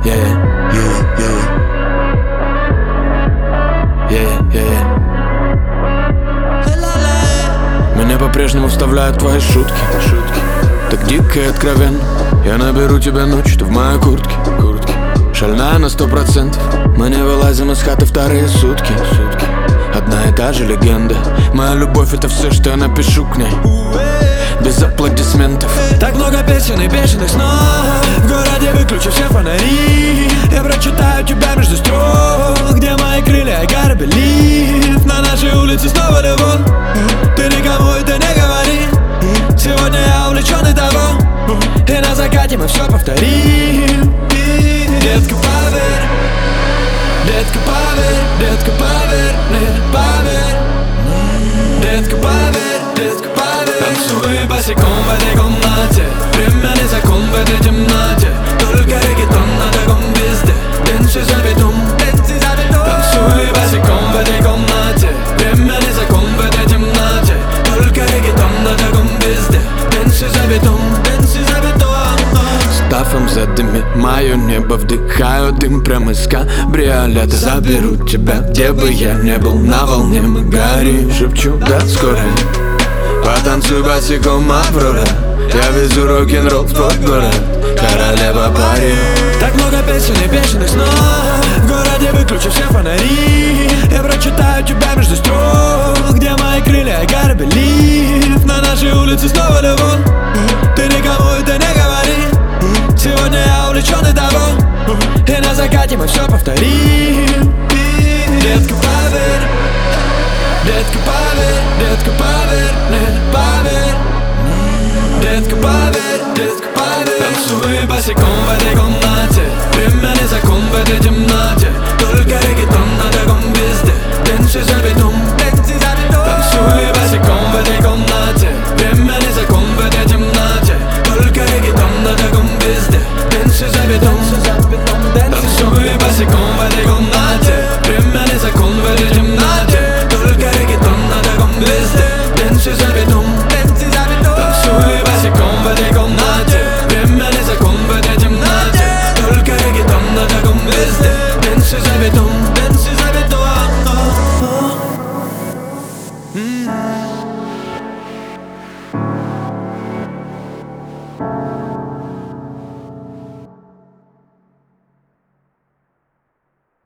Меня по-прежнему вставляют твои шутки. Так дико и откровенно. Я наберу тебя ночью, ты в моей куртке. Шальная на 100%. Мы не вылазим из хаты вторые сутки. Одна и та же легенда. Моя любовь — это все, что я напишу к ней, без аплодисментов. Так много песен и бешеных снов. В городе выключи все фонари. Я прочитаю тебя между строк. Где мои крылья и gotta believe. На нашей улице снова любовь. Ты никому это не говори. Сегодня я увлечен и того. И на закате мы все повторим. Детка, поверь. Детка, поверь. Детка, поверь. Поверь. Детка, поверь. Детка, поверь. Танцуй босиком в этой комнате. Время не закон в этой темноте. Только реггетон на таком везде. Дэнси за бетон. Танцуй босиком в этой комнате. Время не закон в этой темноте. Только реггетон на таком везде. Дэнси за бетон. Стафом задыми мое небо, вдыхаю дым прямо из кабриолета. Заберу тебя, где бы я не был, на волне мы горим. Шепчу, да, скоро. Потанцуй босиком, Аврора. Я везу рок-н-ролл в твой город, королева пари. Так много песен и бешеных снов. В городе выключи все фонари. Я прочитаю тебя между строк. Где мои крылья и gotta believe. На нашей улице снова любовь. Ты никому это не говори. Сегодня я увлечен и того. И на закате мы все повторим. Детка, поверь. Детка, поверь. Детка, поверь. Поверь. Детка, поверь. Детка, поверь. Танцуй босиком в этой комнате. Время не закон в этой темноте. Только регги